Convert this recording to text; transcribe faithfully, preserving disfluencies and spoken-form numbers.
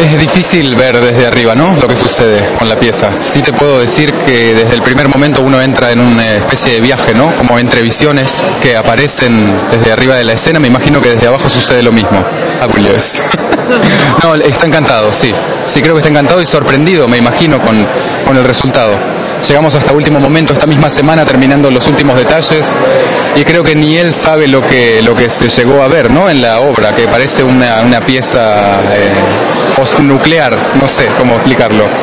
Es difícil ver desde arriba, ¿no?, lo que sucede con la pieza. Sí te puedo decir que desde el primer momento uno entra en una especie de viaje, ¿no?, como entre visiones que aparecen desde arriba de la escena. Me imagino que desde abajo sucede lo mismo. Apulios. No, está encantado, sí. Sí, creo que está encantado y sorprendido, me imagino, con, con el resultado. Llegamos hasta último momento, esta misma semana, terminando los últimos detalles, y creo que ni él sabe lo que lo que se llegó a ver, ¿no?, en la obra, que parece una, una pieza eh, postnuclear, no sé cómo explicarlo.